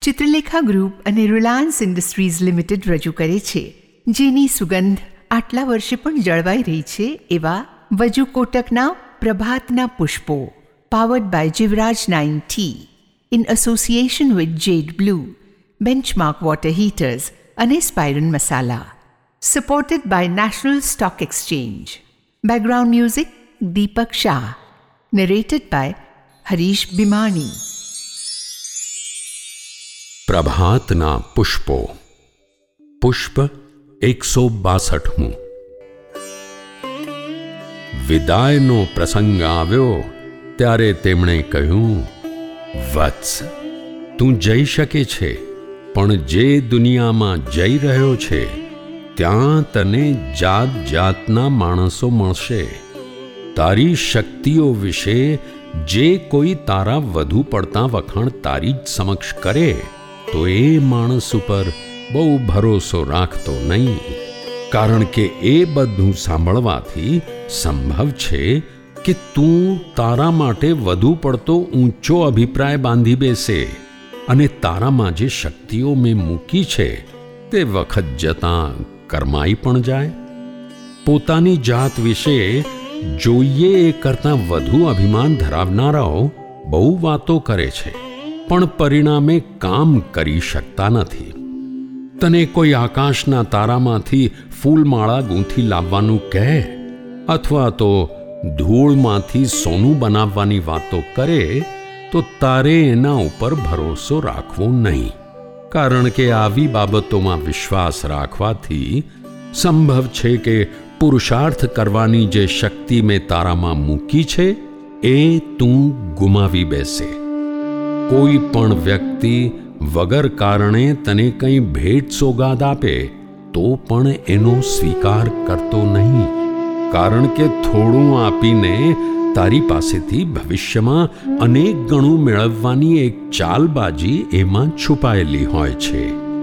Chitralekha group અને Reliance Industries Limited રજૂ કરે છે, જેની સુગંધ આટલા વર્ષે પણ જળવાઈ રહી છે એવા વજુ કોટકના પ્રભાતના પુષ્પો, powered by Jivraj 9T, in association with Jade Blue, benchmark water heaters અને સ્પાયરન મસાલા. Supported by National Stock Exchange. Background music Deepak Shah. Narrated by Harish Bhimani. પ્રભાતના પુષ્પો. પુષ્પ 162. વિદાયનો પ્રસંગ આવ્યો ત્યારે તેમણે કહ્યું, વત્સ, તું જઈ શકે છે, પણ જે દુનિયામાં જઈ રહ્યો છે ત્યાં તને જાત જાતના માણસો મળશે. તારી શક્તિઓ વિશે જે કોઈ તારા વધુ પડતા વખાણ તારી જ સમક્ષ કરે તો એ માણસ ઉપર બહુ ભરોસો રાખતો નહીં, કારણ કે એ બધું સાંભળવાથી સંભવ છે કે તું તારા માટે વધુ પડતો ઊંચો અભિપ્રાય બાંધી બેસે અને તારામાં જે શક્તિઓ મેં મૂકી છે તે વખત જતાં કરમાઈ પણ જાય. પોતાની જાત વિશે જોઈએ એ કરતાં વધુ અભિમાન ધરાવનારાઓ બહુ વાતો કરે છે, પણ પરિણામે કામ કરી શકતા નથી. તને કોઈ આકાશના તારામાંથી ફૂલમાળા ગૂંથી લાવવાનું કહે અથવા તો ધૂળમાંથી સોનું બનાવવાની વાતો કરે તો તારે એના ઉપર ભરોસો રાખવો નહીં, કારણ કે આવી બાબતોમાં વિશ્વાસ રાખવાથી સંભવ છે કે પુરુષાર્થ કરવાની જે શક્તિ મેં તારામાં મૂકી છે એ તું ગુમાવી બેસે. કોઈ પણ વ્યક્તિ વગર કારણે તને કંઈ ભેટ સોગાદ આપે તો પણ એનો સ્વીકાર કરતો નહીં, કારણ કે થોડું આપીને તારી પાસેથી ભવિષ્યમાં અનેક ગણું મેળવવાની એક ચાલબાજી એમાં છુપાયેલી હોય છે.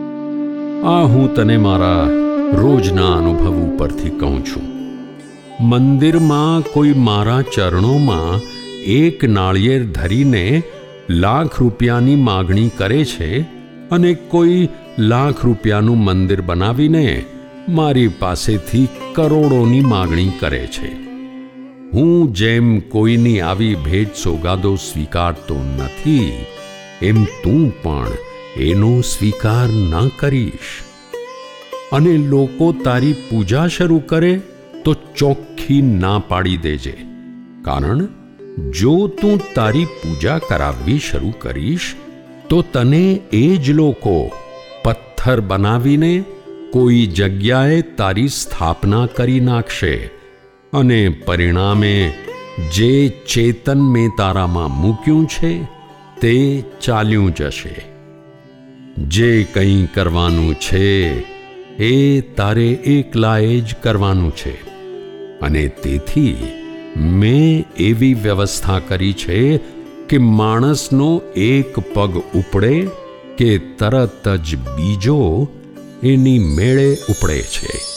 આ હું તને મારા રોજના અનુભવ ઉપરથી કહું છું. મંદિરમાં કોઈ મારા ચરણોમાં એક નાળિયેર ધરીને ₹1,00,000ની માગણી કરે છે અને કોઈ ₹1,00,000નું મંદિર બનાવીને મારી પાસેથી કરોડોની માગણી કરે છે. હું જેમ કોઈની આવી ભેટ સોગાદો સ્વીકારતો નથી, એમ તું પણ એનો સ્વીકાર ન કરીશ. અને લોકો તારી પૂજા શરૂ કરે તો ચોખ્ખી ના પાડી દેજે, કારણ જો તું તારી પૂજા કરાવવી શરૂ કરીશ તો તને એ જ લોકો પથ્થર બનાવીને કોઈ જગ્યાએ તારી સ્થાપના કરી નાખશે અને પરિણામે જે ચેતન મેં તારામાં મૂક્યું છે તે ચાલ્યું જશે. જે કંઈ કરવાનું છે એ તારે એકલાએ જ કરવાનું છે, અને તેથી મેં એવી વ્યવસ્થા કરી છે કે માણસનો એક પગ ઉપડે કે તરત જ બીજો એની મેળે ઉપડે છે.